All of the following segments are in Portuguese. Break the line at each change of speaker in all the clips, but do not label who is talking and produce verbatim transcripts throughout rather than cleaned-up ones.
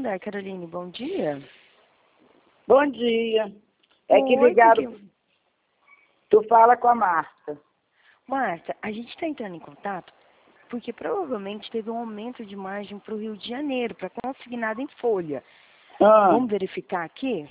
Santander, Caroline, bom dia.
Bom dia. É que
Oi,
ligaram.
porque...
Tu fala com a Marta.
Marta, a gente está entrando em contato porque provavelmente teve um aumento de margem para o Rio de Janeiro, para consignado em folha.
Ah,
Vamos verificar aqui?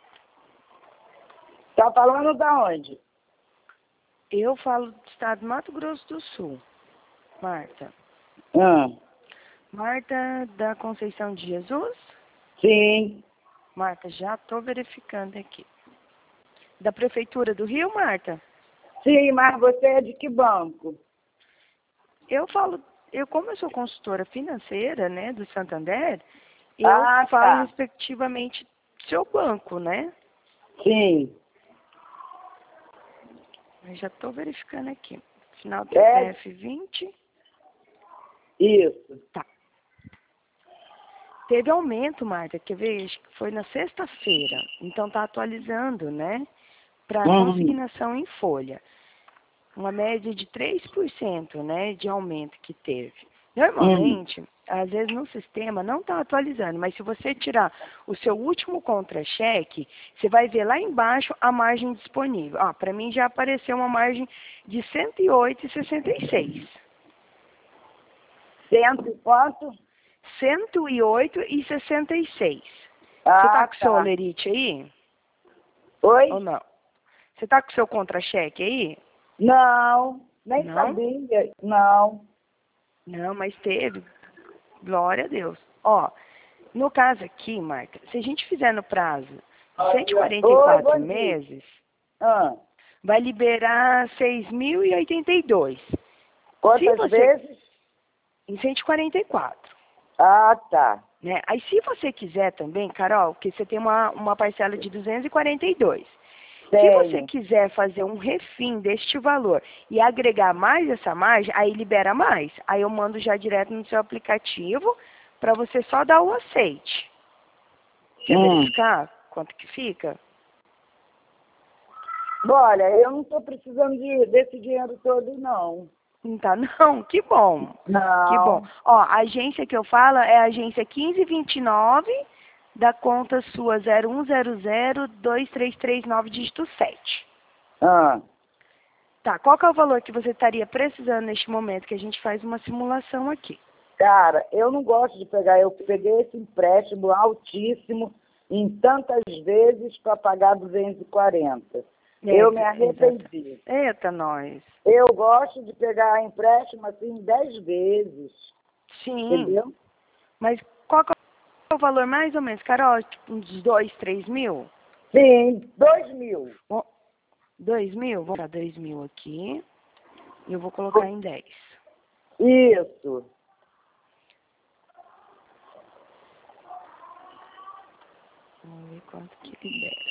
tá falando da onde?
Eu falo do estado do Mato Grosso do Sul, Marta.
Ah,
Marta da Conceição de Jesus?
sim.
Marta, já estou verificando aqui. Da Prefeitura do Rio, Marta?
Sim, mas você é de que banco?
Eu falo, eu como eu sou consultora financeira, né, do Santander, eu
Ah,
falo
tá.
respectivamente do seu banco, né?
Sim.
Eu já estou verificando aqui. Final do
É.
C P F vinte.
Isso.
Tá. Teve aumento, Marta, quer ver? Acho que foi na sexta-feira. Então tá atualizando, né? Para
Uhum.
consignação em folha. Uma média de três por cento, né, de aumento que teve. Normalmente,
Uhum.
às vezes no sistema não está atualizando, mas se você tirar o seu último contra-cheque, você vai ver lá embaixo a margem disponível. Ah, para mim já apareceu uma margem de cento e oito vírgula sessenta e seis.
Cento e quanto?
cento e oito vírgula sessenta e seis.
Ah,
Você está com o seu
tá.
olerite aí?
Oi?
Ou não? Você está com o seu contra-cheque aí?
Não, nem
Não?
sabia. Não.
Não, mas teve. Glória a Deus. Ó, no caso aqui, Marta, se a gente fizer no prazo de cento e quarenta e
Oi,
quatro
bom dia.
meses,
Ah,
vai liberar seis mil e oitenta e dois. Se
quantas
você...
vezes?
Em cento e quarenta e quatro.
Ah, tá.
Né? Aí se você quiser também, Carol, que você tem uma, uma parcela de duzentos e quarenta e dois. Se você
Tenho.
quiser fazer um refim deste valor e agregar mais essa margem, aí libera mais. Aí eu mando já direto no seu aplicativo para você só dar o aceite. Quer
Hum.
verificar quanto que fica?
Olha, eu não estou precisando de, desse dinheiro todo, não.
Não tá, não? Que bom. Que bom.
Não.
Ó, a agência que eu falo é a agência quinze vinte e nove da conta sua zero um zero zero dois três três nove dígito sete.
Ah,
Tá, qual que é o valor que você estaria precisando neste momento que a gente faz uma simulação aqui?
cara, eu não gosto de pegar. Eu peguei esse empréstimo altíssimo em tantas vezes para pagar duzentos e quarenta.
É,
Eu me
exato.
arrependi.
Eita, nós.
Eu gosto de pegar empréstimo assim dez vezes.
Sim,
Entendeu?
mas qual que é o valor mais ou menos, Carol? Tipo, uns dois, três mil?
Sim, dois mil.
Bom, dois mil? Vou colocar dois mil aqui. E eu vou colocar em dez.
Isso.
Vamos ver quanto que libera.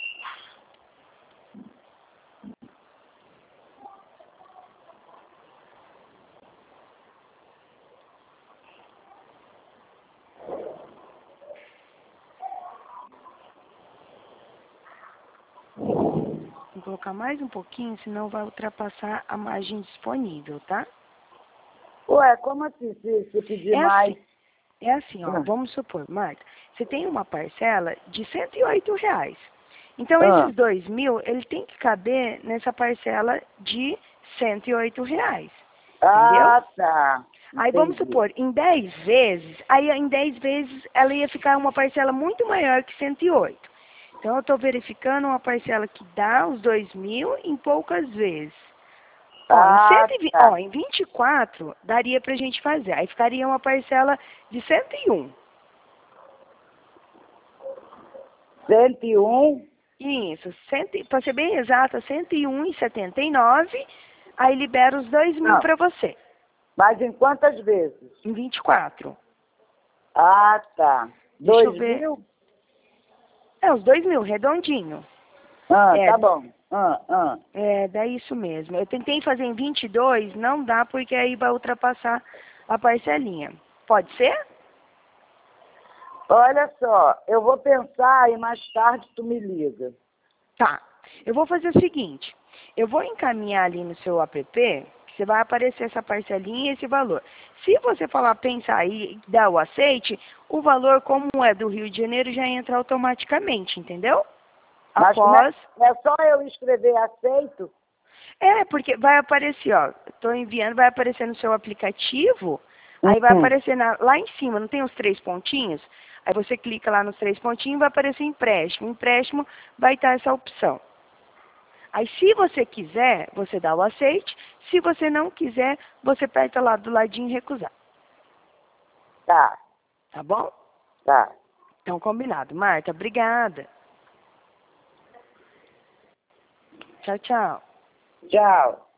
Vou colocar mais um pouquinho, senão vai ultrapassar a margem disponível, tá?
Ué, como assim se, se pedir
É
mais?
assim, é assim, ó,
Ah.
vamos supor, Marta, você tem uma parcela de cento e oito reais. Então,
Ah.
esses dois mil, ele tem que caber nessa parcela de cento e oito reais, entendeu?
Ah, tá.
Aí, vamos
Entendi.
supor, em dez vezes, aí em dez vezes ela ia ficar uma parcela muito maior que cento e oito. Então, eu estou verificando uma parcela que dá os dois mil em poucas vezes. Ó, em,
Ah,
cento e vinte,
tá.
ó, em vinte e quatro daria pra gente fazer. Aí ficaria uma parcela de cento e um.
cento e um.
Isso, para ser bem exata, cento e um vírgula setenta e nove. Aí libera os dois mil
Não.
para você,
Mas em quantas vezes?
em vinte e quatro.
Ah, tá.
Deixa eu
Dois
ver.
mil?
É, os dois mil, redondinho.
Ah,
É,
tá bom. Ah, ah.
é, dá isso mesmo. Eu tentei fazer em vinte e dois, não dá, porque aí vai ultrapassar a parcelinha. Pode ser?
Olha só, eu vou pensar e mais tarde tu me liga.
Tá. Eu vou fazer o seguinte. Eu vou encaminhar ali no seu app, que você vai aparecer essa parcelinha e esse valor. Se você falar pensar e dar o aceite, o valor, como é do Rio de Janeiro, já entra automaticamente, entendeu?
Mas
Após...
é, é só eu escrever aceito?
É, porque vai aparecer, ó, estou enviando, vai aparecer no seu aplicativo, aí vai
Uhum.
aparecer na, lá em cima, não tem os três pontinhos? Aí você clica lá nos três pontinhos, vai aparecer empréstimo. Empréstimo vai estar essa opção. Aí, se você quiser, você dá o aceite. Se você não quiser, você aperta lá do ladinho recusar.
Tá,
Tá bom?
tá.
Então, combinado. Marta, obrigada. Tchau, tchau.
Tchau.